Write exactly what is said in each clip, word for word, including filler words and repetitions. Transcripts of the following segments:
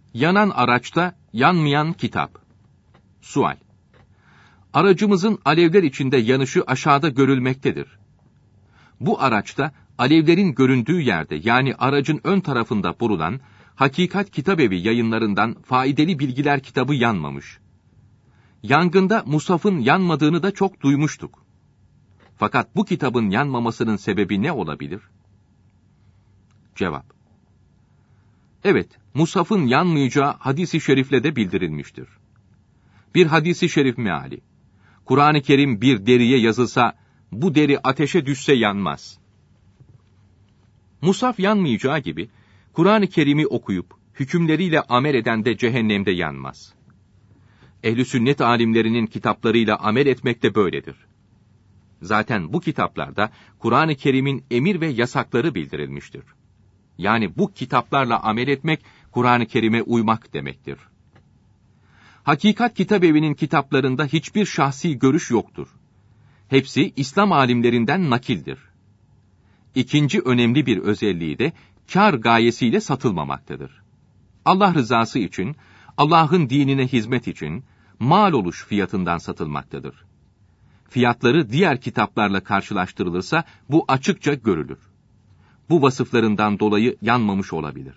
Yanan araçta yanmayan kitap. Sual. Aracımızın alevler içinde yanışı aşağıda görülmektedir. Bu araçta alevlerin göründüğü yerde, yani aracın ön tarafında bulunan Hakikat Kitabevi yayınlarından Faydalı Bilgiler kitabı yanmamış. Yangında mushafın yanmadığını da çok duymuştuk. Fakat bu kitabın yanmamasının sebebi ne olabilir? Cevap. Evet, mushafın yanmayacağı hadis-i şerifle de bildirilmiştir. Bir hadis-i şerif meali: Kur'an-ı Kerim bir deriye yazılsa, bu deri ateşe düşse yanmaz. Mushaf yanmayacağı gibi, Kur'an-ı Kerim'i okuyup, hükümleriyle amel eden de cehennemde yanmaz. Ehl-i sünnet alimlerinin kitaplarıyla amel etmek de böyledir. Zaten bu kitaplarda Kur'an-ı Kerim'in emir ve yasakları bildirilmiştir. Yani bu kitaplarla amel etmek, Kur'an-ı Kerim'e uymak demektir. Hakikat Kitabevi'nin kitaplarında hiçbir şahsi görüş yoktur. Hepsi İslam alimlerinden nakildir. İkinci önemli bir özelliği de kâr gayesiyle satılmamaktadır. Allah rızası için, Allah'ın dinine hizmet için, mal oluş fiyatından satılmaktadır. Fiyatları diğer kitaplarla karşılaştırılırsa bu açıkça görülür. Bu vasıflarından dolayı yanmamış olabilir.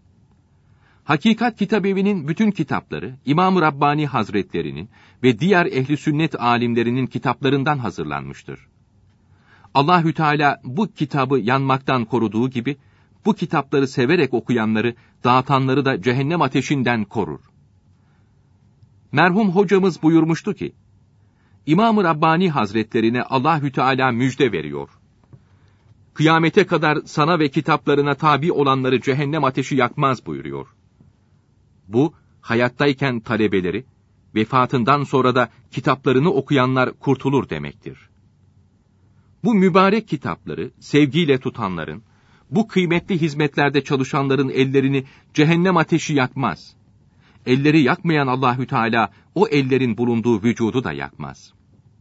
Hakikat Kitabevi'nin bütün kitapları, İmam-ı Rabbani Hazretlerinin ve diğer ehli sünnet alimlerinin kitaplarından hazırlanmıştır. Allahü Teala bu kitabı yanmaktan koruduğu gibi, bu kitapları severek okuyanları, dağıtanları da cehennem ateşinden korur. Merhum hocamız buyurmuştu ki, İmam-ı Rabbani Hazretlerine Allahü Teala müjde veriyor. Kıyamete kadar sana ve kitaplarına tabi olanları cehennem ateşi yakmaz buyuruyor. Bu, hayattayken talebeleri, vefatından sonra da kitaplarını okuyanlar kurtulur demektir. Bu mübarek kitapları sevgiyle tutanların, bu kıymetli hizmetlerde çalışanların ellerini cehennem ateşi yakmaz. Elleri yakmayan Allahü Teala o ellerin bulunduğu vücudu da yakmaz.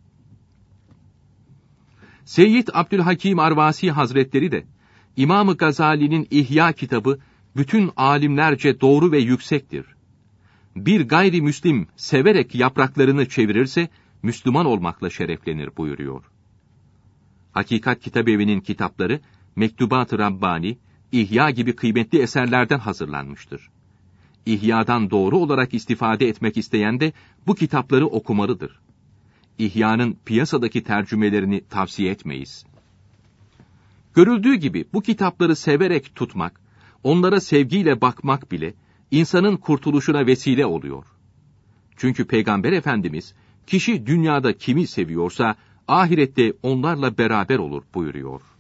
Seyyid Abdülhakim Arvasi Hazretleri de İmam-ı Gazali'nin İhya kitabı bütün alimlerce doğru ve yüksektir. Bir gayrimüslim severek yapraklarını çevirirse Müslüman olmakla şereflenir buyuruyor. Hakikat Kitabevi'nin kitapları Mektubat-ı Rabbani, İhya gibi kıymetli eserlerden hazırlanmıştır. İhya'dan doğru olarak istifade etmek isteyen de bu kitapları okumalıdır. İhya'nın piyasadaki tercümelerini tavsiye etmeyiz. Görüldüğü gibi bu kitapları severek tutmak, onlara sevgiyle bakmak bile insanın kurtuluşuna vesile oluyor. Çünkü Peygamber Efendimiz, kişi dünyada kimi seviyorsa ahirette onlarla beraber olur buyuruyor.